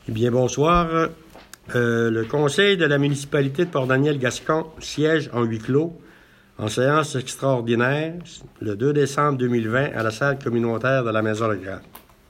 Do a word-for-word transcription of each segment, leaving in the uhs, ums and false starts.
Eh bien, bonsoir. Euh, le conseil de la municipalité de Port-Daniel-Gascon siège en huis clos en séance extraordinaire le deux décembre deux mille vingt à la salle communautaire de la Maison Legrand.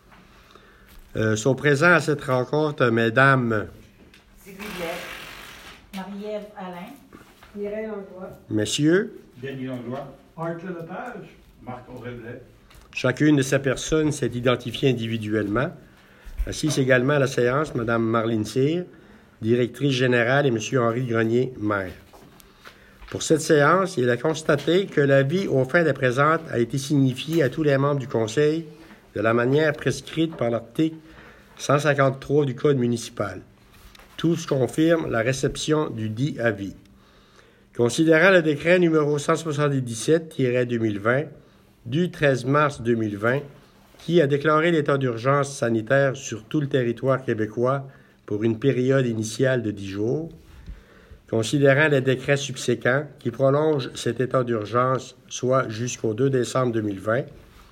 Euh, sont présents à cette rencontre Mesdames Sylvie Blais, Marie-Ève Alain, Mireille Langlois, Messieurs, Denis Langlois, Art Lepage, Marc-André Blais. Chacune de ces personnes s'est identifiée individuellement. Assise également à la séance, Mme Marlene Cyr, directrice générale, et M. Henri Grenier, maire. Pour cette séance, il a constaté que l'avis aux fins de présente a été signifié à tous les membres du Conseil de la manière prescrite par l'article cent cinquante-trois du Code municipal. Tous confirment la réception du dit avis. Considérant le décret numéro cent soixante-dix-sept deux mille vingt du treize mars deux mille vingt, qui a déclaré l'état d'urgence sanitaire sur tout le territoire québécois pour une période initiale de dix jours, considérant les décrets subséquents qui prolongent cet état d'urgence, soit jusqu'au deux décembre deux mille vingt,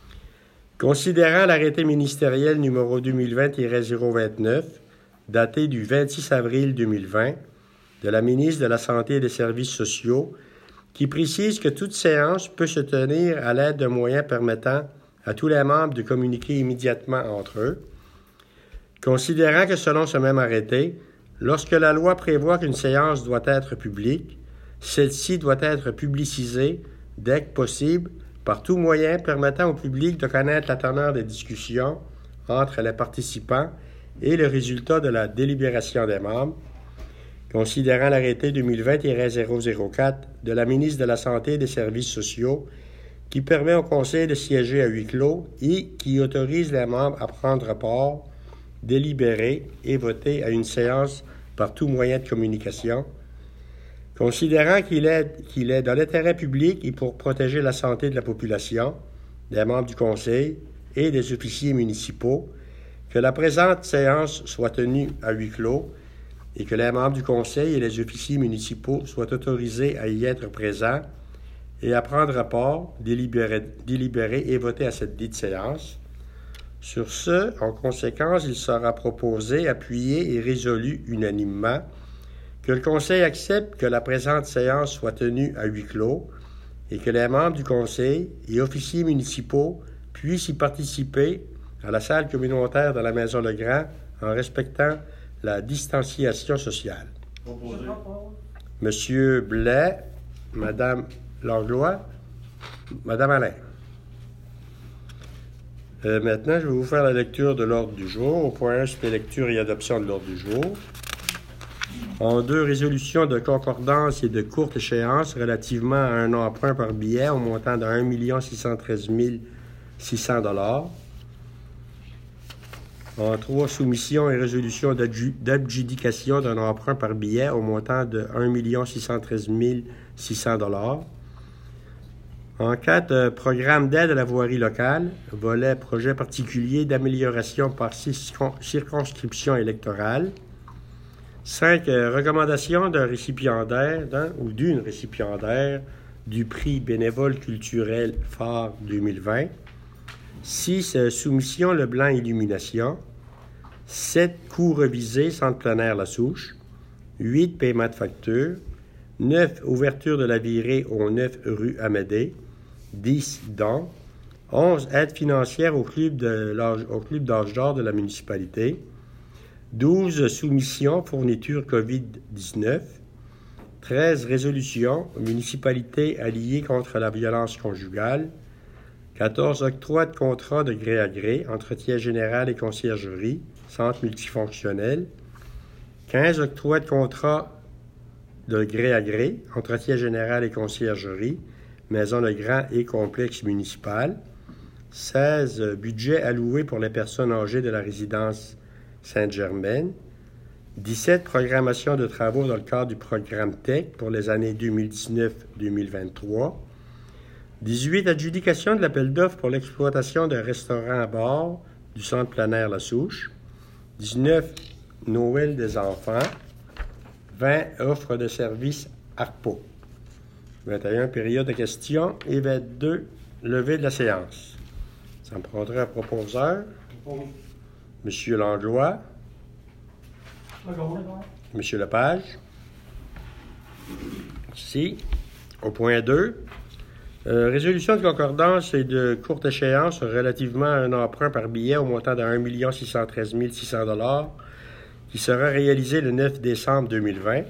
considérant l'arrêté ministériel numéro deux mille vingt zéro vingt-neuf, daté du vingt-six avril deux mille vingt, de la ministre de la Santé et des Services sociaux, qui précise que toute séance peut se tenir à l'aide d'un moyen permettant à tous les membres de communiquer immédiatement entre eux, considérant que selon ce même arrêté, lorsque la loi prévoit qu'une séance doit être publique, celle-ci doit être publicisée dès que possible par tout moyen permettant au public de connaître la teneur des discussions entre les participants et le résultat de la délibération des membres, considérant l'arrêté deux mille vingt zéro zéro quatre de la ministre de la Santé et des Services sociaux qui permet au Conseil de siéger à huis clos et qui autorise les membres à prendre part, délibérer et voter à une séance par tout moyen de communication, considérant qu'il est, qu'il est dans l'intérêt public et pour protéger la santé de la population, des membres du Conseil et des officiers municipaux, que la présente séance soit tenue à huis clos et que les membres du Conseil et les officiers municipaux soient autorisés à y être présents et à prendre part, délibérer, délibérer et voter à cette dite séance. Sur ce, en conséquence, il sera proposé, appuyé et résolu unanimement que le Conseil accepte que la présente séance soit tenue à huis clos et que les membres du Conseil et officiers municipaux puissent y participer à la salle communautaire de la Maison Legrand en respectant la distanciation sociale. Proposé. Monsieur Blais, Madame Langlois, Madame Alain. Euh, maintenant, je vais vous faire la lecture de l'ordre du jour. Au point un, c'était lecture et adoption de l'ordre du jour. En deux, résolutions de concordance et de courte échéance relativement à un emprunt par billet au montant de un million six cent treize mille six cents dollars. En trois, soumission et résolution d'adjudication d'un emprunt par billet au montant de un million six cent treize mille six cents dollars. En quatre, euh, programme d'aide à la voirie locale, volet projet particulier d'amélioration par circonscription électorale. Cinq, euh, recommandation d'un récipiendaire, d'un ou d'une récipiendaire du prix bénévole culturel phare deux mille vingt. Six, euh, soumission Leblanc Illumination. Sept, coûts revisés, centre plein air La Souche. Huit, paiement de facture. Neuf, ouverture de la virée au neuf rue Amédée. Dix, dons. Onze, aide financière au club de l'âge, au club d'âge d'or de la municipalité. Douze, soumission, fourniture covid dix-neuf. Treize, résolution, municipalité alliée contre la violence conjugale. quatorze, octroi de contrat de gré à gré, entretien général et conciergerie, centre multifonctionnel. quinze, octroi de contrat de gré à gré, entretien général et conciergerie, Maison Legrand et complexe municipal. seize, budget alloué pour les personnes âgées de la résidence Sainte-Germaine. dix-sept, programmation de travaux dans le cadre du programme T E C pour les années deux mille dix-neuf deux mille vingt-trois. dix-huit, adjudication de l'appel d'offres pour l'exploitation d'un restaurant à bord du centre plein air La Souche. dix-neuf, Noël des enfants. vingt, offre de services ARPO. vingt et un, période de questions. Et vingt-deux, levée de la séance. Ça me prendrait un proposeur. Propose. Monsieur Langlois. Legault. M. Lepage. Merci. Au point deux, euh, résolution de concordance et de courte échéance relativement à un emprunt par billet au montant de un million six cent treize mille six cents dollars qui sera réalisé le neuf décembre deux mille vingt.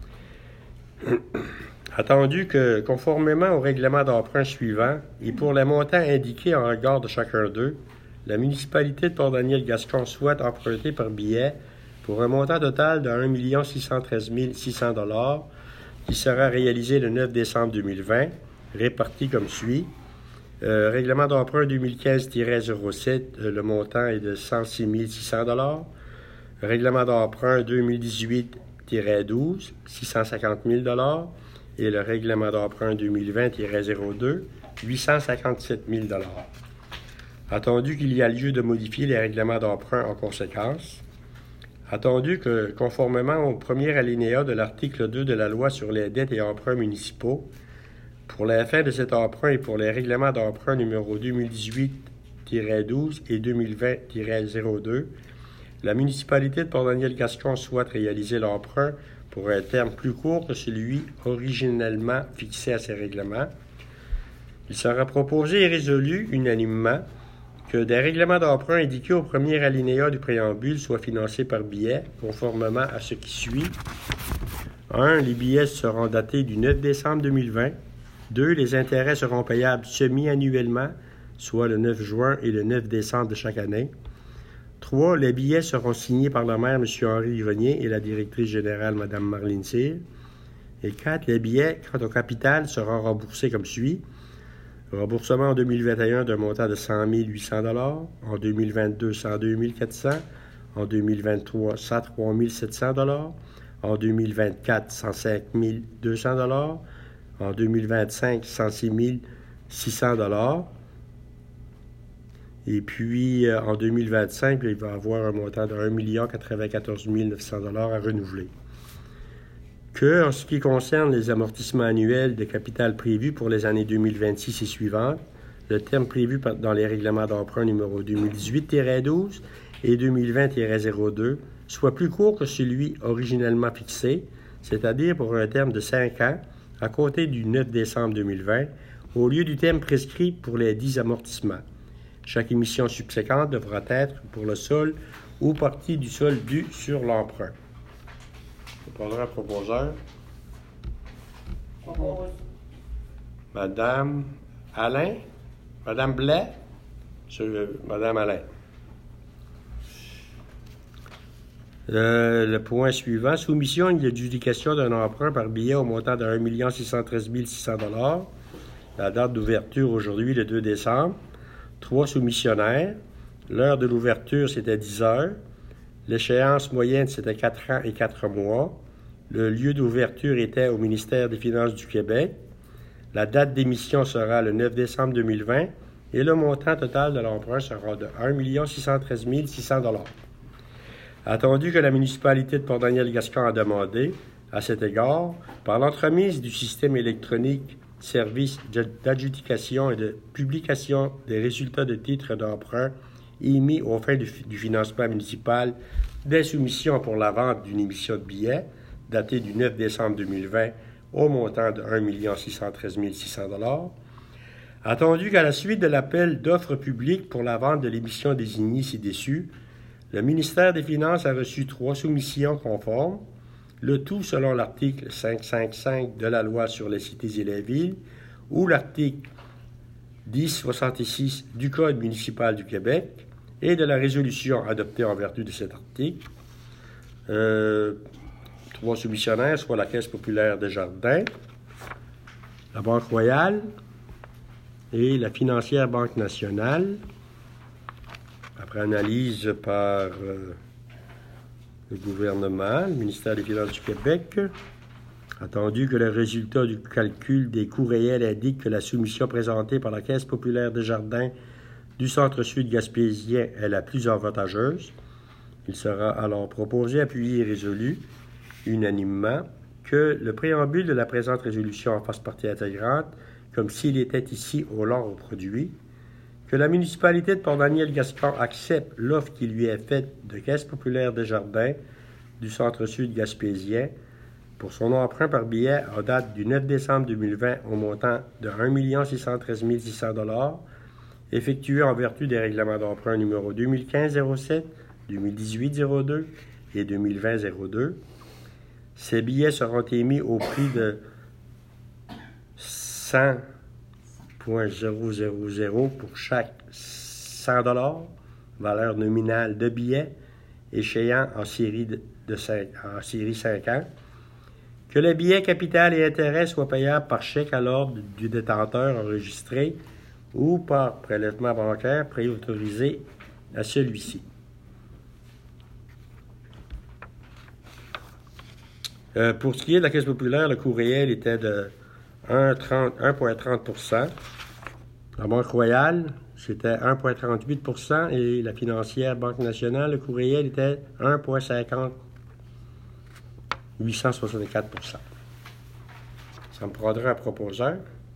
Attendu que, conformément au règlement d'emprunt suivant et pour les montants indiqués en regard de chacun d'eux, la municipalité de Port-Daniel-Gascon souhaite emprunter par billet pour un montant total de un million six cent treize mille six cents dollars qui sera réalisé le neuf décembre deux mille vingt, réparti comme suit. Euh, règlement d'emprunt deux mille quinze zéro sept, euh, le montant est de cent six mille six cents dollars. Règlement d'emprunt deux mille dix-huit douze, six cent cinquante mille dollars. Et le règlement d'emprunt deux mille vingt zéro deux, huit cent cinquante-sept mille dollars. Attendu qu'il y a lieu de modifier les règlements d'emprunt en conséquence. Attendu que, conformément au premier alinéa de l'article deux de la loi sur les dettes et emprunts municipaux, pour la fin de cet emprunt et pour les règlements d'emprunt numéro deux mille dix-huit douze et deux mille vingt zéro deux, la municipalité de Port-Daniel-Gascon souhaite réaliser l'emprunt pour un terme plus court que celui originellement fixé à ces règlements. Il sera proposé et résolu unanimement que des règlements d'emprunt indiqués au premier alinéa du préambule soient financés par billet, conformément à ce qui suit. un. Les billets seront datés du neuf décembre deux mille vingt. deux. Les intérêts seront payables semi-annuellement, soit le neuf juin et le neuf décembre de chaque année. trois. Les billets seront signés par le maire, M. Henri Grenier, et la directrice générale, Mme Marlene Cyr. Et quatre. Les billets, quant au capital, seront remboursés comme suit. Remboursement en deux mille vingt et un d'un montant de cent mille huit cents dollars, en deux mille vingt-deux, cent deux mille quatre cents dollars, en deux mille vingt-trois, cent trois mille sept cents dollars, en deux mille vingt-quatre, cent cinq mille deux cents dollars, en deux mille vingt-cinq, cent six mille six cents dollars. Et puis, euh, en deux mille vingt-cinq, il va y avoir un montant de un million quatre-vingt-quatorze mille neuf cents dollars à renouveler. Que, en ce qui concerne les amortissements annuels de capital prévus pour les années deux mille vingt-six et suivantes, le terme prévu dans les règlements d'emprunt numéro deux mille dix-huit douze et deux mille vingt zéro deux soit plus court que celui originellement fixé, c'est-à-dire pour un terme de cinq ans, à compter du neuf décembre deux mille vingt, au lieu du terme prescrit pour les dix amortissements. Chaque émission subséquente devra être pour le sol ou partie du sol dû sur l'emprunt. Je prendrai un proposeur. Propose. Madame Alain? Madame Blais? Monsieur, Madame Alain. Euh, le point suivant, soumission et adjudication d'un emprunt par billet au montant de un million six cent treize mille six cents dollars. La date d'ouverture aujourd'hui, le deux décembre. Trois soumissionnaires. L'heure de l'ouverture, c'était dix heures. L'échéance moyenne, c'était quatre ans et quatre mois. Le lieu d'ouverture était au ministère des Finances du Québec. La date d'émission sera le neuf décembre deux mille vingt et le montant total de l'emprunt sera de un million six cent treize mille six cents dollars. Attendu que la municipalité de Port-Daniel-Gascon a demandé, à cet égard, par l'entremise du système électronique service d'adjudication et de publication des résultats de titres d'emprunt émis aux fins du, du financement municipal des soumissions pour la vente d'une émission de billets datée du neuf décembre deux mille vingt au montant de un million six cent treize mille six cents dollars. Attendu qu'à la suite de l'appel d'offres publiques pour la vente de l'émission désignée ci-dessus, le ministère des Finances a reçu trois soumissions conformes, le tout selon l'article cinq cent cinquante-cinq de la loi sur les cités et les villes ou l'article dix soixante-six du Code municipal du Québec et de la résolution adoptée en vertu de cet article. Euh, trois soumissionnaires, soit la Caisse populaire des Jardins, la Banque royale et la financière Banque nationale. Après analyse par euh, le gouvernement, le ministère des Finances du Québec, attendu que le résultat du calcul des coûts réels indique que la soumission présentée par la Caisse populaire des Jardins du Centre-Sud gaspésien est la plus avantageuse, il sera alors proposé, appuyé et résolu unanimement que le préambule de la présente résolution en fasse partie intégrante, comme s'il était ici au long reproduit, que la municipalité de Port-Daniel-Gascon accepte l'offre qui lui est faite de Caisse populaire des Jardins du Centre-Sud gaspésien pour son emprunt par billet en date du neuf décembre deux mille vingt au montant de un million six cent treize mille six cents dollars, effectué en vertu des règlements d'emprunt numéro deux mille quinze zéro sept, deux mille dix-huit zéro deux et deux mille vingt zéro deux. Ces billets seront émis au prix de cent virgule zéro zéro zéro pour chaque cent dollars, valeur nominale de billets, échéant en série, de, de cinq, en série cinq ans. Que le billet capital et intérêt soient payables par chèque à l'ordre du détenteur enregistré ou par prélèvement bancaire préautorisé à celui-ci. Euh, pour ce qui est de la Caisse populaire, le coût réel était de un virgule trente pour cent. La Banque royale, c'était un virgule trente-huit pour cent et la financière Banque nationale, le coût réel était un virgule cinquante huit cent soixante-quatre pour cent. Ça me prendra un proposeur.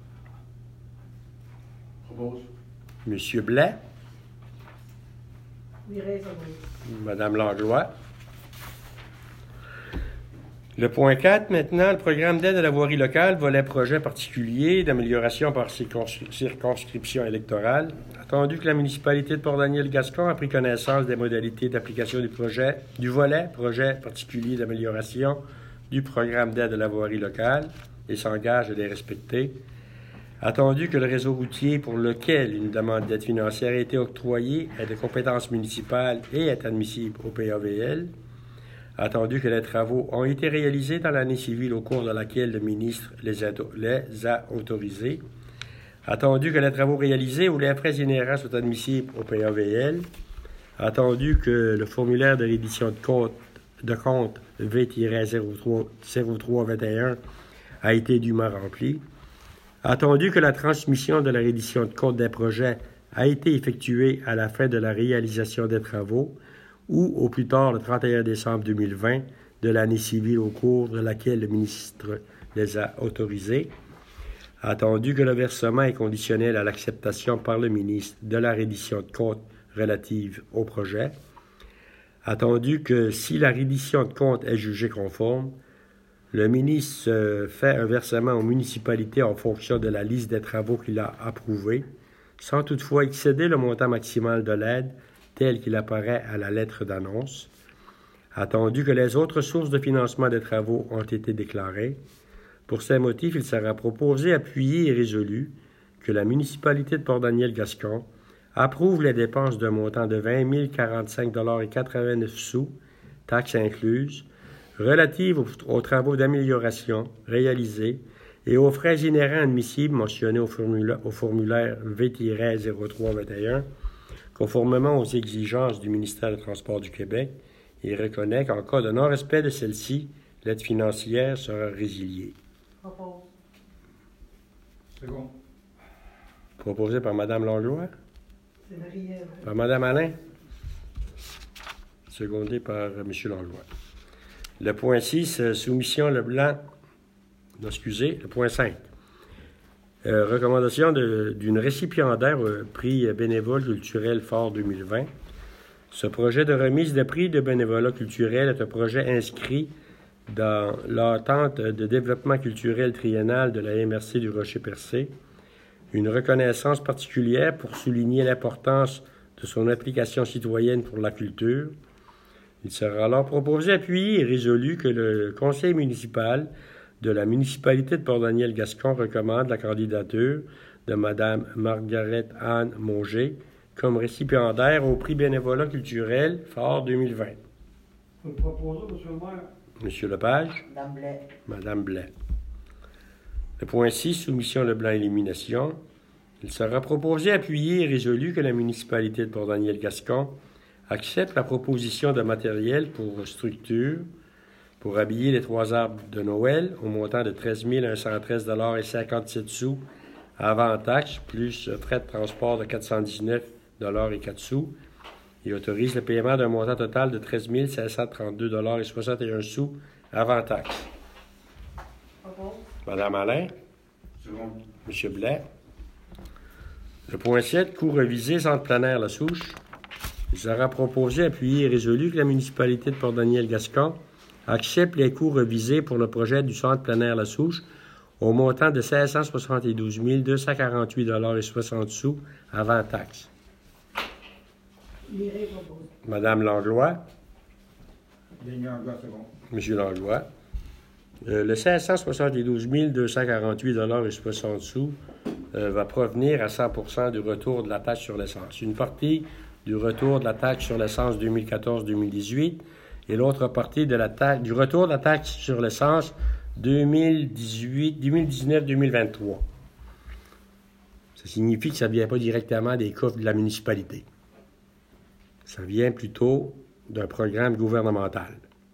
Propose. Monsieur Blais, Mireille Sauvageau. Madame Langlois. Le point quatre, maintenant, le programme d'aide à la voirie locale, volet projet particulier d'amélioration par circonscription électorale. Attendu que la municipalité de Port-Daniel-Gascon a pris connaissance des modalités d'application du projet, du volet projet particulier d'amélioration du programme d'aide à la voirie locale et s'engage à les respecter. Attendu que le réseau routier pour lequel une demande d'aide financière a été octroyée est de compétences municipales et est admissible au P A V L. Attendu que les travaux ont été réalisés dans l'année civile au cours de laquelle le ministre les a, les a autorisés. Attendu que les travaux réalisés ou les frais inhérents soient admissibles au P A V L. Attendu que le formulaire de reddition de compte, de compte V zéro trois vingt et un a été dûment rempli. Attendu que la transmission de la reddition de compte des projets a été effectuée à la fin de la réalisation des travaux ou au plus tard le trente et un décembre deux mille vingt de l'année civile au cours de laquelle le ministre les a autorisés. Attendu que le versement est conditionnel à l'acceptation par le ministre de la reddition de compte relative au projet. Attendu que si la reddition de compte est jugée conforme, le ministre fait un versement aux municipalités en fonction de la liste des travaux qu'il a approuvés, sans toutefois excéder le montant maximal de l'aide tel qu'il apparaît à la lettre d'annonce. Attendu que les autres sources de financement des travaux ont été déclarées, pour ces motifs, il sera proposé, appuyé et résolu que la municipalité de Port-Daniel-Gascon approuve les dépenses d'un montant de vingt mille quarante-cinq dollars et quatre-vingt-neuf sous, taxes incluses, relatives aux, aux travaux d'amélioration réalisés et aux frais inhérents admissibles mentionnés au formulaire, au formulaire V zéro trois vingt et un, conformément aux exigences du ministère des Transports du Québec, et reconnaît qu'en cas de non-respect de celle-ci, l'aide financière sera résiliée. Propose. Second. Proposé par Mme Langlois, C'est Marie-Ève. par Mme Alain, secondé par M. Langlois. Le point six, soumission Leblanc, non, excusez, le point cinq. Euh, recommandation de, d'une récipiendaire euh, prix bénévole culturel Fort deux mille vingt. Ce projet de remise de prix de bénévolat culturel est un projet inscrit dans l'attente de développement culturel triennal de la M R C du Rocher-Percé. Une reconnaissance particulière pour souligner l'importance de son application citoyenne pour la culture. Il sera alors proposé, appuyé et résolu que le conseil municipal de la municipalité de Port-Daniel-Gascon recommande la candidature de Mme Margaret-Anne Mauger comme récipiendaire au prix bénévolat culturel Fort deux mille vingt. Vous le proposez, M. le maire? M. Lepage. Madame Blais. Mme Blais. Le point six, soumission Leblanc-Élimination. Il sera proposé, appuyé et résolu que la municipalité de Port-Daniel-Gascon accepte la proposition de matériel pour structure pour habiller les trois arbres de Noël au montant de treize mille cent treize dollars et cinquante-sept sous avant taxe, plus frais de transport de quatre cent dix-neuf dollars et quatre sous. Il autorise le paiement d'un montant total de treize mille cinq cent trente-deux dollars et soixante et un sous avant taxe. Propose. Mme Alain. Second. M. Blais. Le point sept, coût revisé, centre plein air La Souche. Il sera proposé, appuyé et résolu que la municipalité de Port-Daniel-Gascon accepte les coûts revisés pour le projet du centre plein air La Souche au montant de seize cent soixante-douze mille deux cent quarante-huit dollars et soixante sous avant taxe. Mireille propose. Madame Langlois. Denis Langlois, c'est bon. Monsieur Langlois. Euh, le seize cent soixante-douze mille deux cent quarante-huit dollars et soixante sous euh, va provenir à cent pour cent du retour de la taxe sur l'essence. Une partie du retour de la taxe sur l'essence deux mille quatorze deux mille dix-huit et l'autre partie de la taxe, du retour de la taxe sur l'essence deux mille dix-huit, deux mille dix-neuf deux mille vingt-trois. Ça signifie que ça ne vient pas directement des coffres de la municipalité. Ça vient plutôt d'un programme gouvernemental.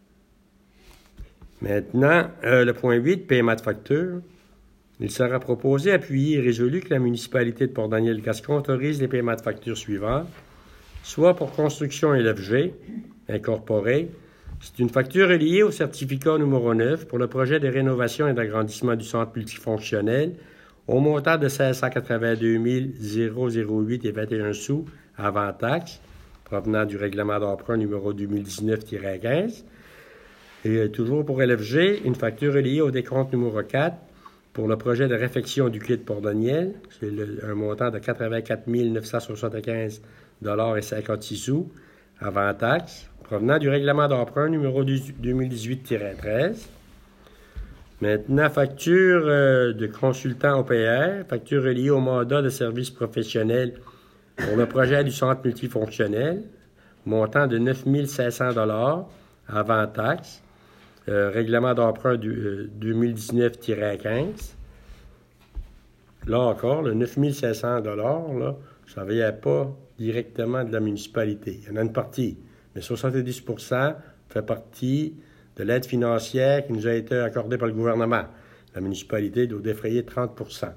Maintenant, euh, le point huit, paiement de facture. Il sera proposé, appuyé et résolu que la municipalité de Port-Daniel-Gascon autorise les paiements de facture suivants, soit pour construction L F G, incorporée. C'est une facture reliée au certificat numéro neuf pour le projet de rénovation et d'agrandissement du centre multifonctionnel au montant de seize cent quatre-vingt-deux mille huit et vingt et un sous avant taxe, provenant du règlement d'emprunt numéro deux mille dix-neuf tiret quinze. Et toujours pour L F G, une facture reliée au décompte numéro quatre pour le projet de réfection du quai de Port-Daniel. C'est le, un montant de quatre-vingt-quatre mille neuf cent soixante-quinze dollars et cinquante-six sous avant taxe, provenant du règlement d'emprunt numéro deux mille dix-huit tiret treize. Maintenant, facture euh, de consultant O P R, facture reliée au mandat de service professionnel pour le projet du centre multifonctionnel, montant de neuf mille cinq cents dollars avant taxe. Euh, règlement d'emprunt du, euh, deux mille dix-neuf tiret quinze. Là encore, le neuf mille cinq cents dollars, là, ça ne vient pas directement de la municipalité. Il y en a une partie, mais soixante-dix pour cent fait partie de l'aide financière qui nous a été accordée par le gouvernement. La municipalité doit défrayer trente pour cent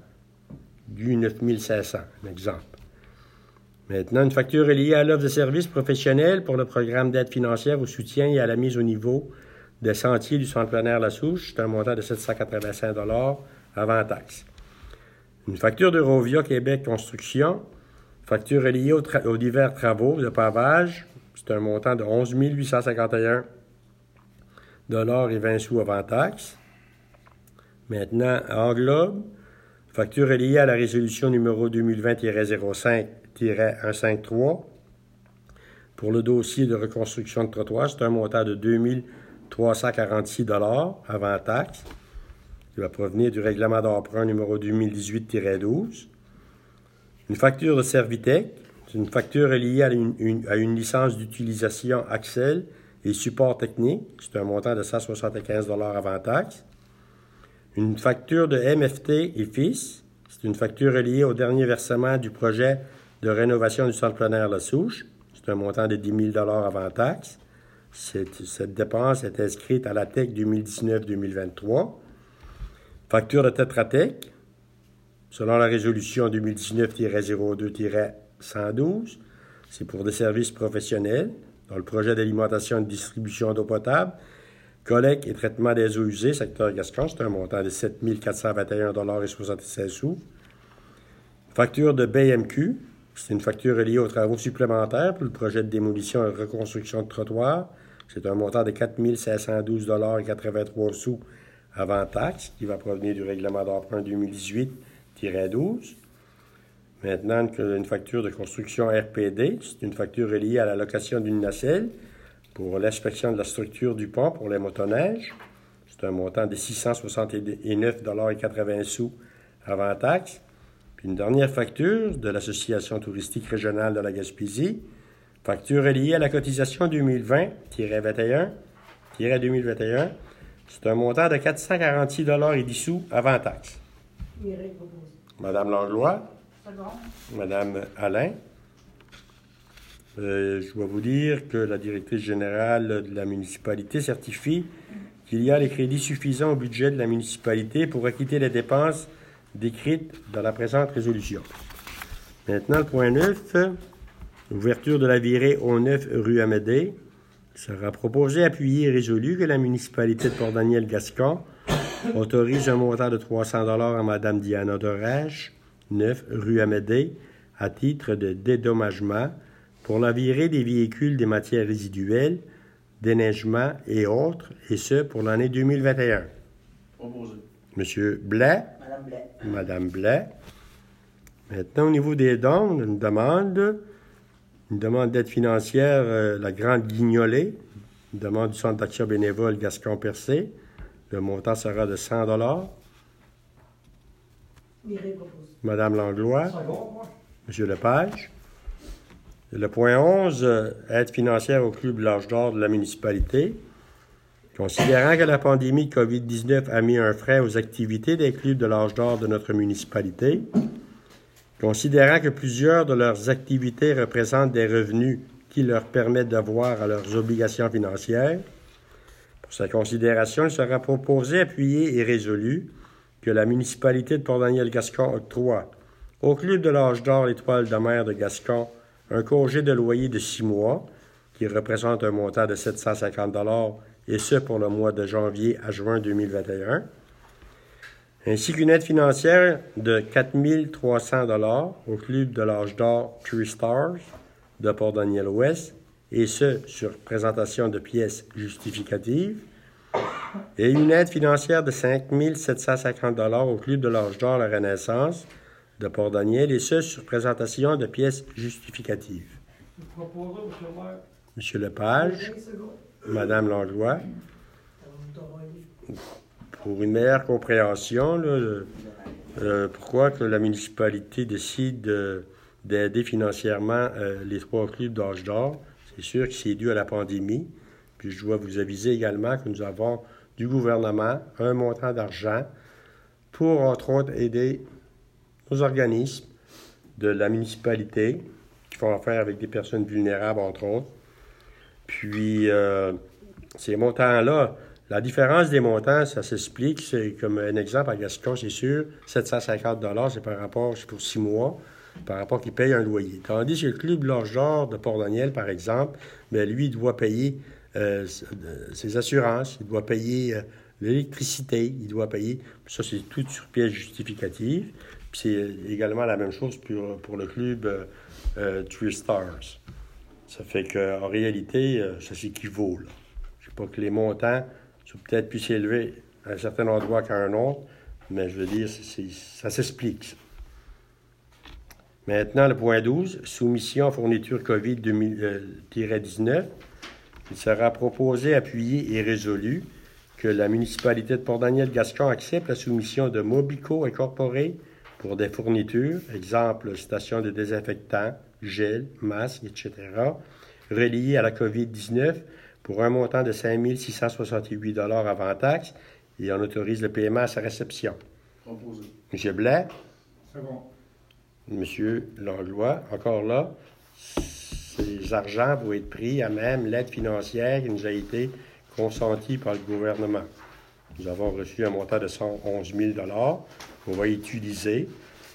du neuf mille cinq cents, un exemple. Maintenant, une facture reliée à l'offre de services professionnels pour le programme d'aide financière au soutien et à la mise au niveau des sentiers du centre plein air La Souche, c'est un montant de sept cent quatre-vingt-cinq dollars avant taxe. Une facture d'Eurovia Québec Construction, facture reliée aux, tra- aux divers travaux de pavage, c'est un montant de onze mille huit cent cinquante et un dollars et vingt sous avant taxe. Maintenant, Englobe, facture reliée à la résolution numéro deux mille vingt zéro cinq cent cinquante-trois pour le dossier de reconstruction de trottoir, c'est un montant de deux mille trois cent quarante-six dollars avant taxe, qui va provenir du règlement d'emprunt numéro deux mille dix-huit douze. Une facture de Servitec, c'est une facture reliée à une, une, à une licence d'utilisation Axel et support technique, c'est un montant de cent soixante-quinze dollars avant taxe. Une facture de M F T et Fils, c'est une facture reliée au dernier versement du projet de rénovation du centre plein air La Souche, c'est un montant de dix mille dollars avant taxe. Cette, cette dépense est inscrite à la T E C deux mille dix-neuf deux mille vingt-trois. Facture de Tetra Tech, selon la résolution deux mille dix-neuf zéro deux cent douze, c'est pour des services professionnels dans le projet d'alimentation et de distribution d'eau potable, collecte et traitement des eaux usées, secteur Gascon, c'est un montant de sept mille quatre cent vingt et un dollars et soixante-seize sous. Facture de B M Q, c'est une facture reliée aux travaux supplémentaires pour le projet de démolition et reconstruction de trottoirs. C'est un montant de quatre mille cinq cent douze dollars et quatre-vingt-trois sous avant taxe, qui va provenir du règlement d'emprunt deux mille dix-huit douze. Maintenant, une facture de construction R P D, c'est une facture reliée à la location d'une nacelle pour l'inspection de la structure du pont pour les motoneiges. C'est un montant de six cent soixante-neuf dollars et quatre-vingts sous avant taxe. Puis une dernière facture de l'Association touristique régionale de la Gaspésie, facture reliée à la cotisation deux mille vingt vingt et un deux mille vingt et un. C'est un montant de quatre cent quarante-six dollars et dix sous avant taxe. Mireille propose. Madame Langlois, Second. Madame Alain, euh, je dois vous dire que la directrice générale de la municipalité certifie qu'il y a les crédits suffisants au budget de la municipalité pour acquitter les dépenses décrites dans la présente résolution. Maintenant, le point neuf, ouverture de la virée au neuf rue Amédée. Il sera proposé, appuyé et résolu que la municipalité de Port-Daniel-Gascon autorise un montant de trois cents dollars à Mme Diana Dorèche, neuf rue Amédée, à titre de dédommagement pour la virée des véhicules des matières résiduelles déneigement et autres, et ce pour l'année deux mille vingt et un. Proposé. Monsieur Blais. Madame Blais. Madame Blais. Maintenant, au niveau des dons, une demande, une demande d'aide financière, euh, la Grande Guignolée, une demande du Centre d'action bénévole Gascon-Percé. Le montant sera de cent dollars. Mireille propose. Madame Langlois. Second, moi. Monsieur Lepage. Le point onze, euh, aide financière au Club L'Âge d'Or de la municipalité. Considérant que la pandémie de covid dix-neuf a mis un frein aux activités des clubs de l'Âge d'Or de notre municipalité, considérant que plusieurs de leurs activités représentent des revenus qui leur permettent d'avoir à leurs obligations financières, pour sa considération, il sera proposé, appuyé et résolu que la municipalité de Port-Daniel-Gascon octroie au Club de l'Âge d'Or l'Étoile de mer de Gascon un congé de loyer de six mois, qui représente un montant de sept cent cinquante dollars, et ce pour le mois de janvier à juin deux mille vingt et un, ainsi qu'une aide financière de quatre mille trois cents dollars au Club de l'Âge d'Or Three Stars de Port-Daniel-Ouest, et ce sur présentation de pièces justificatives, et une aide financière de cinq mille sept cent cinquante dollars au Club de l'Âge d'Or La Renaissance de Port-Daniel, et ce sur présentation de pièces justificatives. C'est proposé, monsieur le maire. Monsieur Lepage, vingt secondes. Madame Langlois, Ça va nous t'envoyer. pour une meilleure compréhension, là, le- euh, pourquoi que la municipalité décide de- d'aider financièrement euh, les trois clubs d'Âge d'Or, c'est sûr que c'est dû à la pandémie. Puis je dois vous aviser également que nous avons du gouvernement un montant d'argent pour, entre autres, aider nos organismes de la municipalité qui font affaire avec des personnes vulnérables, entre autres. Puis, euh, ces montants-là, la différence des montants, ça s'explique. C'est comme un exemple à Gascon, c'est sûr, sept cent cinquante dollars, c'est par rapport, c'est pour six mois, par rapport qu'il paye un loyer. Tandis que le Club L'Âge d'Or de Port-Daniel, par exemple, bien, lui, il doit payer euh, ses assurances, il doit payer euh, l'électricité, il doit payer, ça, c'est tout sur pièce justificative. Puis c'est également la même chose pour, pour le club euh, euh, Three Stars. Ça fait qu'en réalité, euh, ça s'équivaut, là. Je ne sais pas que les montants sont peut-être plus élevés à un certain endroit qu'à un autre, mais je veux dire, c'est, c'est, ça s'explique, ça. Maintenant, le point douze, soumission à fourniture COVID dix-neuf. Il sera proposé, appuyé et résolu que la municipalité de Port-Daniel-Gascon accepte la soumission de Mobico Incorporé pour des fournitures, exemple station de désinfectants, gel, masques, et cetera, reliées à la COVID dix-neuf pour un montant de cinq mille six cent soixante-huit dollars avant taxe, et on autorise le paiement à sa réception. Proposé. M. Blais, Second. M. Langlois, encore là, ces argents vont être pris à même l'aide financière qui nous a été consentie par le gouvernement. Nous avons reçu un montant de cent onze mille dollars qu'on va utiliser.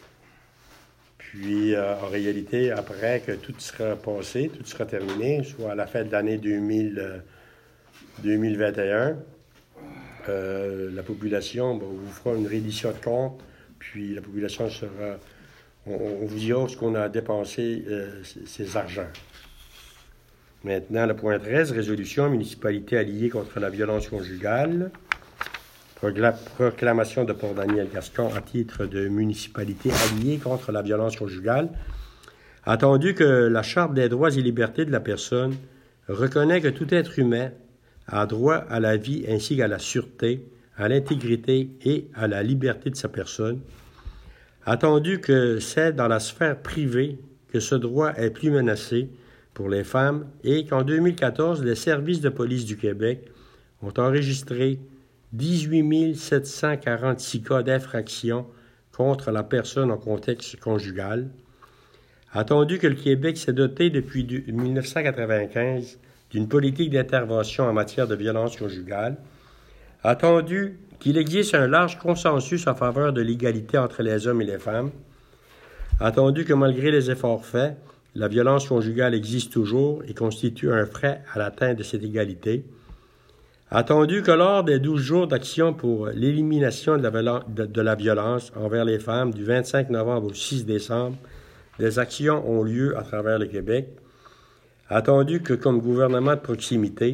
Puis, euh, en réalité, après que tout sera passé, tout sera terminé, soit à la fin de l'année deux mille, euh, deux mille vingt et un, euh, la population ben, vous fera une reddition de compte, puis la population sera... On, on vous dira ce qu'on a dépensé euh, ces argents. Maintenant, le point treize, résolution municipalité alliée contre la violence conjugale. Procla- proclamation de Port-Daniel-Gascon à titre de municipalité alliée contre la violence conjugale. Attendu que la Charte des droits et libertés de la personne reconnaît que tout être humain a droit à la vie ainsi qu'à la sûreté, à l'intégrité et à la liberté de sa personne. Attendu que c'est dans la sphère privée que ce droit est plus menacé pour les femmes et qu'en deux mille quatorze, les services de police du Québec ont enregistré dix-huit mille sept cent quarante-six cas d'infraction contre la personne en contexte conjugal. Attendu que le Québec s'est doté depuis dix-neuf cent quatre-vingt-quinze d'une politique d'intervention en matière de violence conjugale. Attendu qu'il existe un large consensus en faveur de l'égalité entre les hommes et les femmes. Attendu que malgré les efforts faits, la violence conjugale existe toujours et constitue un frein à l'atteinte de cette égalité. Attendu que lors des douze jours d'action pour l'élimination de la, violen- de, de la violence envers les femmes du vingt-cinq novembre au six décembre, des actions ont lieu à travers le Québec. Attendu que, comme gouvernement de proximité,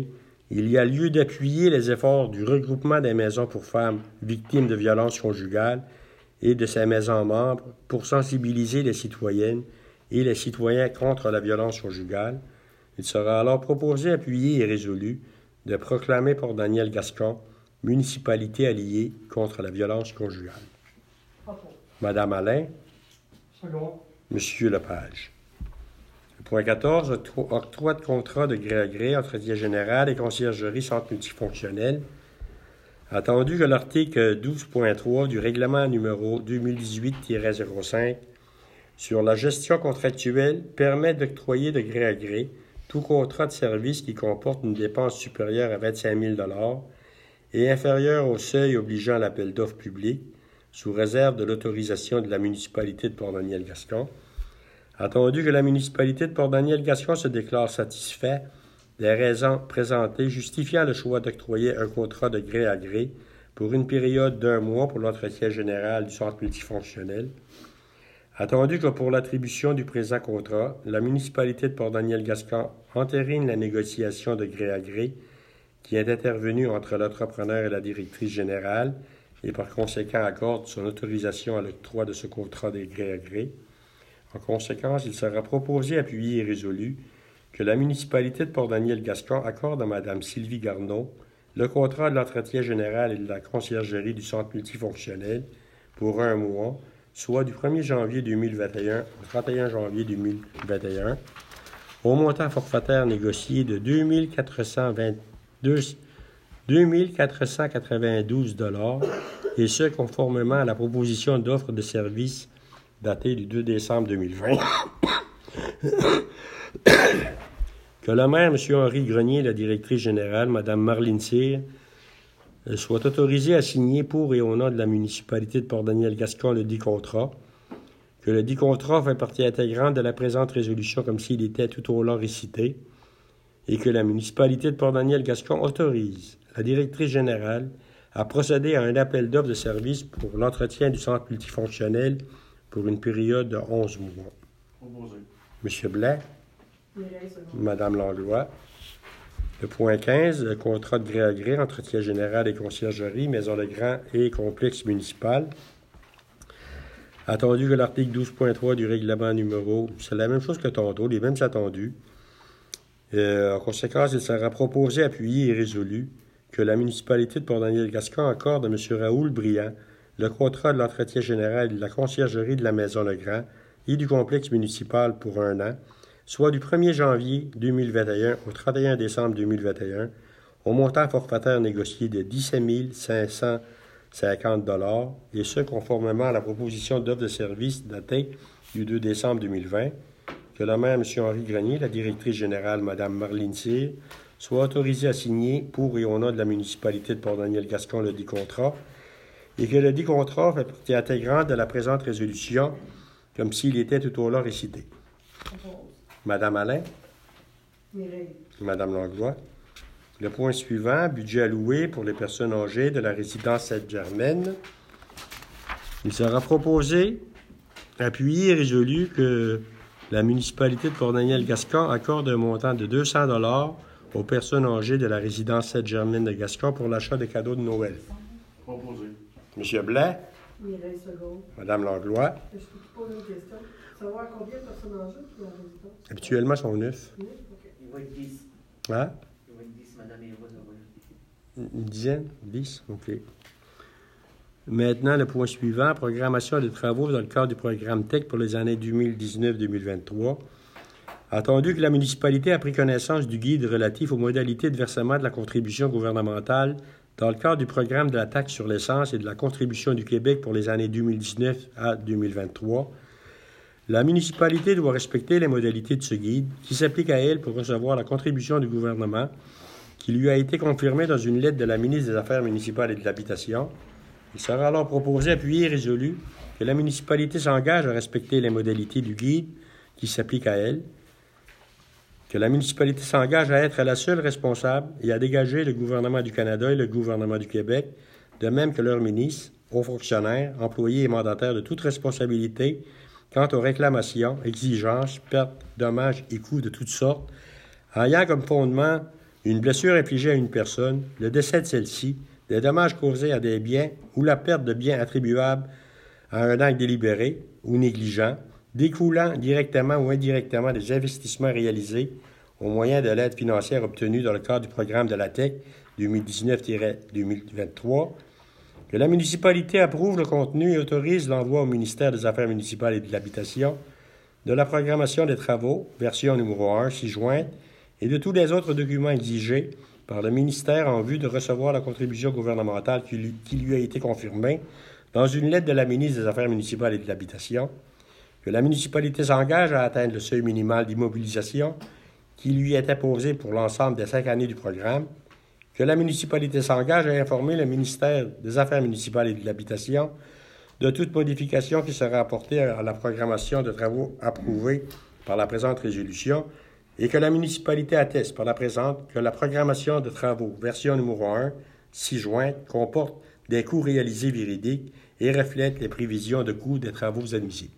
il y a lieu d'appuyer les efforts du regroupement des maisons pour femmes victimes de violences conjugales et de ses maisons membres pour sensibiliser les citoyennes et les citoyens contre la violence conjugale. Il sera alors proposé, appuyé et résolu de proclamer Port-Daniel Gascon municipalité alliée contre la violence conjugale. Propos. Madame Alain, Second. Monsieur Lepage. Point quatorze, octroi de contrat de gré à gré, entretien général et conciergerie centre multifonctionnel. Attendu que l'article douze point trois du règlement numéro deux mille dix-huit tiret zéro cinq sur la gestion contractuelle permet d'octroyer de gré à gré tout contrat de service qui comporte une dépense supérieure à vingt-cinq mille dollars et inférieure au seuil obligeant l'appel d'offres public, sous réserve de l'autorisation de la municipalité de Port-Daniel-Gascon. Attendu que la municipalité de Port-Daniel-Gascon se déclare satisfait des raisons présentées justifiant le choix d'octroyer un contrat de gré à gré pour une période d'un mois pour l'entretien général du centre multifonctionnel. Attendu que pour l'attribution du présent contrat, la municipalité de Port-Daniel-Gascon entérine la négociation de gré à gré qui est intervenue entre l'entrepreneur et la directrice générale et par conséquent accorde son autorisation à l'octroi de ce contrat de gré à gré. En conséquence, il sera proposé, appuyé et résolu que la municipalité de Port-Daniel-Gascon accorde à Mme Sylvie Garneau le contrat de l'entretien général et de la conciergerie du centre multifonctionnel pour un mois, soit du premier janvier deux mille vingt et un au trente et un janvier deux mille vingt et un, au montant forfaitaire négocié de deux mille quatre cent quatre-vingt-douze dollars, et ce, conformément à la proposition d'offre de service datée du deux décembre deux mille vingt. Que le maire, M. Henri Grenier, et la directrice générale, Mme Marlene Cyr, soient autorisés à signer pour et au nom de la municipalité de Port-Daniel-Gascon le dit contrat, que le dit contrat fait partie intégrante de la présente résolution comme s'il était tout au long récité, et que la municipalité de Port-Daniel-Gascon autorise la directrice générale à procéder à un appel d'offres de services pour l'entretien du centre multifonctionnel pour une période de onze mois. Proposé. M. Blais, Mireille, second. Mme Langlois. Le point quinze, le contrat de gré à gré, entretien général et conciergerie, maison Legrand et complexe municipal. Attendu que l'article douze point trois du règlement numéro, c'est la même chose que tantôt, les mêmes attendus. Euh, en conséquence, il sera proposé, appuyé et résolu que la municipalité de Port-Daniel-Gascon accorde à M. Raoul Briand le contrat de l'entretien général et de la conciergerie de la maison Legrand et du complexe municipal pour un an, soit du premier janvier deux mille vingt et un au trente et un décembre deux mille vingt et un, au montant forfaitaire négocié de dix-sept mille cinq cent cinquante dollars, et ce, conformément à la proposition d'offre de service datée du deux décembre deux mille vingt, que le maire, M. Henri Grenier, la directrice générale, Mme Marlene Cyr, soit autorisée à signer pour et au nom de la municipalité de Port-Daniel-Gascon le dit contrat, et que le dit contrat fait partie intégrante de la présente résolution, comme s'il était tout au long récité. Propose. Madame Alain, Mireille. Madame Langlois. Le point suivant, budget alloué pour les personnes âgées de la résidence Sainte-Germaine. Il sera proposé, appuyé et résolu que la municipalité de Port-Daniel-Gascon accorde un montant de deux cents dollars aux personnes âgées de la résidence Sainte-Germaine de Gascon pour l'achat de cadeaux de Noël. Proposé. M. Blais, Mireille, second. Mme Langlois. Je peux te poser une question. Savoir combien de personnes âgées dans la résidence? Habituellement, ils sont neuf. Oui, OK. Il va être dix. Hein? Il va être dix, madame Eva, ça va être. Une dizaine? Dix? OK. Maintenant, le point suivant, programmation des travaux dans le cadre du programme T E C pour les années deux mille dix-neuf deux mille vingt-trois. Attendu que la municipalité a pris connaissance du guide relatif aux modalités de versement de la contribution gouvernementale dans le cadre du programme de la taxe sur l'essence et de la contribution du Québec pour les années deux mille dix-neuf à deux mille vingt-trois, la municipalité doit respecter les modalités de ce guide qui s'applique à elle pour recevoir la contribution du gouvernement qui lui a été confirmée dans une lettre de la ministre des Affaires municipales et de l'Habitation. Il sera alors proposé, appuyé et résolu que la municipalité s'engage à respecter les modalités du guide qui s'applique à elle, que la municipalité s'engage à être la seule responsable et à dégager le gouvernement du Canada et le gouvernement du Québec, de même que leurs ministres, hauts fonctionnaires, employés et mandataires de toute responsabilité quant aux réclamations, exigences, pertes, dommages et coûts de toutes sortes, ayant comme fondement une blessure infligée à une personne, le décès de celle-ci, des dommages causés à des biens ou la perte de biens attribuables à un acte délibéré ou négligent, découlant directement ou indirectement des investissements réalisés au moyen de l'aide financière obtenue dans le cadre du programme de la T E C deux mille dix-neuf deux mille vingt-trois, que la municipalité approuve le contenu et autorise l'envoi au ministère des Affaires municipales et de l'Habitation de la programmation des travaux, version numéro un, ci-jointe, et de tous les autres documents exigés par le ministère en vue de recevoir la contribution gouvernementale qui lui, qui lui a été confirmée dans une lettre de la ministre des Affaires municipales et de l'Habitation, que la municipalité s'engage à atteindre le seuil minimal d'immobilisation qui lui est imposé pour l'ensemble des cinq années du programme, que la municipalité s'engage à informer le ministère des Affaires municipales et de l'Habitation de toute modification qui sera apportée à la programmation de travaux approuvée par la présente résolution et que la municipalité atteste par la présente que la programmation de travaux, version numéro un, ci-jointe, comporte des coûts réalisés véridiques et reflète les prévisions de coûts des travaux admissibles.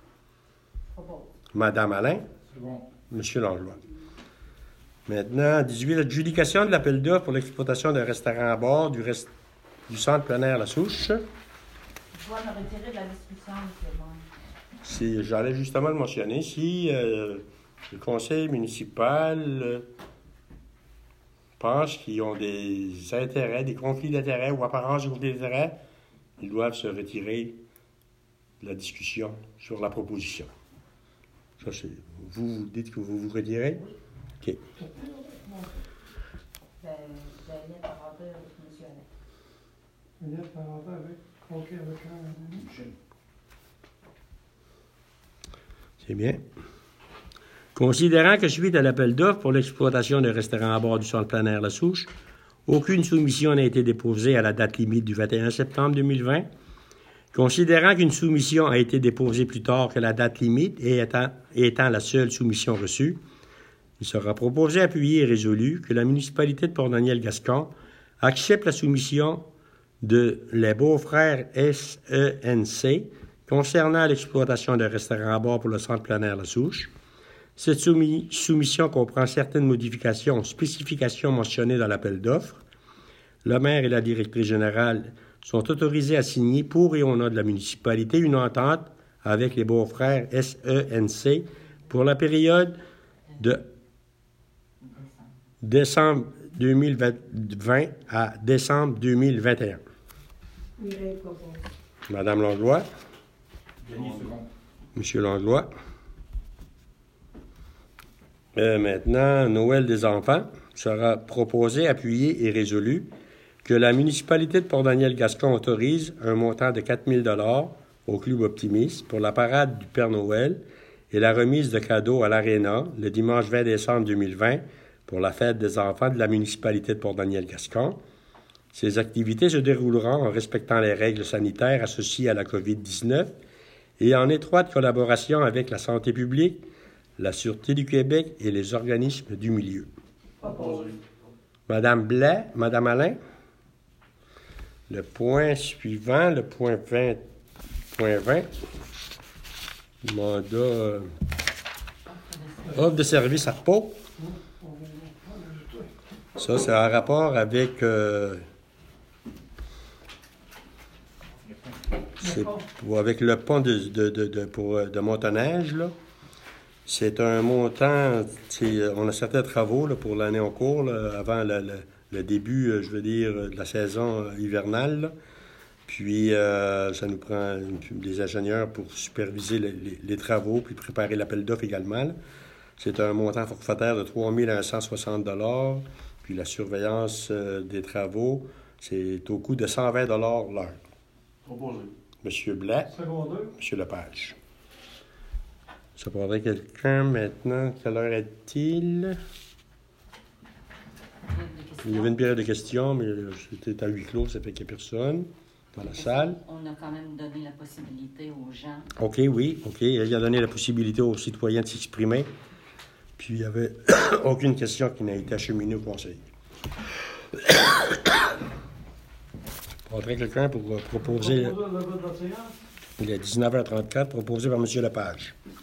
Madame Alain. C'est bon. Monsieur Langlois. Maintenant, dix-huit, adjudication de l'appel d'offres pour l'exploitation d'un restaurant à bord du, rest... du centre plein air La Souche. Je dois me retirer de la discussion, monsieur le maire. Si, j'allais justement le mentionner. Si euh, le conseil municipal euh, pense qu'ils ont des intérêts, des conflits d'intérêts ou apparence de conflits d'intérêts, ils doivent se retirer de la discussion sur la proposition. Ça, c'est... Vous, vous dites que vous vous retirez? OK. Ben, Daniel Parentin avec monsieur Alain. Daniel Parentin avec, OK, avec un... C'est bien. Considérant que suite à l'appel d'offres pour l'exploitation d'un restaurant à bord du centre plein air La Souche, aucune soumission n'a été déposée à la date limite du vingt et un septembre deux mille vingt, considérant qu'une soumission a été déposée plus tard que la date limite et étant, et étant la seule soumission reçue, il sera proposé, appuyé et résolu que la municipalité de Port-Daniel-Gascon accepte la soumission de les Beaux-Frères S E N C concernant l'exploitation d'un restaurant à bord pour le centre plein air La Souche. Cette soumis- soumission comprend certaines modifications aux spécifications mentionnées dans l'appel d'offres. Le maire et la directrice générale sont autorisés à signer pour et au nom de la municipalité une entente avec les Beaux-Frères S E N C pour la période de décembre deux mille vingt à décembre deux mille vingt et un. Mireille propose. Madame Langlois. Denis, second. Monsieur Langlois. Euh, maintenant, Noël des enfants sera proposé, appuyé et résolu que la municipalité de Port-Daniel-Gascon autorise un montant de quatre mille dollars au Club Optimiste pour la parade du Père Noël et la remise de cadeaux à l'Arena le dimanche vingt décembre deux mille vingt pour la fête des enfants de la municipalité de Port-Daniel-Gascon. Ces activités se dérouleront en respectant les règles sanitaires associées à la covid dix-neuf et en étroite collaboration avec la santé publique, la Sûreté du Québec et les organismes du milieu. Proposé. Madame Blais, Madame Alain. Le point suivant, le point vingt, point vingt, mandat euh, offre de service à Pau. Ça, c'est en rapport avec euh, c'est pour- avec le pont de, de, de, de, pour, de Montaneige, là. C'est un montant, c'est, on a certains travaux là, pour l'année en cours, là, avant le, le- le début, euh, je veux dire, de la saison euh, hivernale. là. Puis, euh, ça nous prend une- des ingénieurs pour superviser les, les- les travaux, puis préparer l'appel d'offres également. là. C'est un montant forfaitaire de trois mille cent soixante dollars. Puis la surveillance euh, des travaux, c'est au coût de cent vingt dollars l'heure. Proposé. Monsieur Blais, Secondaire. Monsieur Lepage. Ça prendrait quelqu'un maintenant. Quelle heure est-il? Il y avait une période de questions, mais euh, c'était à huis clos, ça fait qu'il n'y a personne dans la salle. On a quand même donné la possibilité aux gens. OK, oui, OK. Il a donné la possibilité aux citoyens de s'exprimer. Puis il n'y avait aucune question qui n'a été acheminée au conseil. Je prendrais quelqu'un pour euh, proposer. Proposer le vote de la séance. Il est dix-neuf heures trente-quatre, proposé par M. Lepage.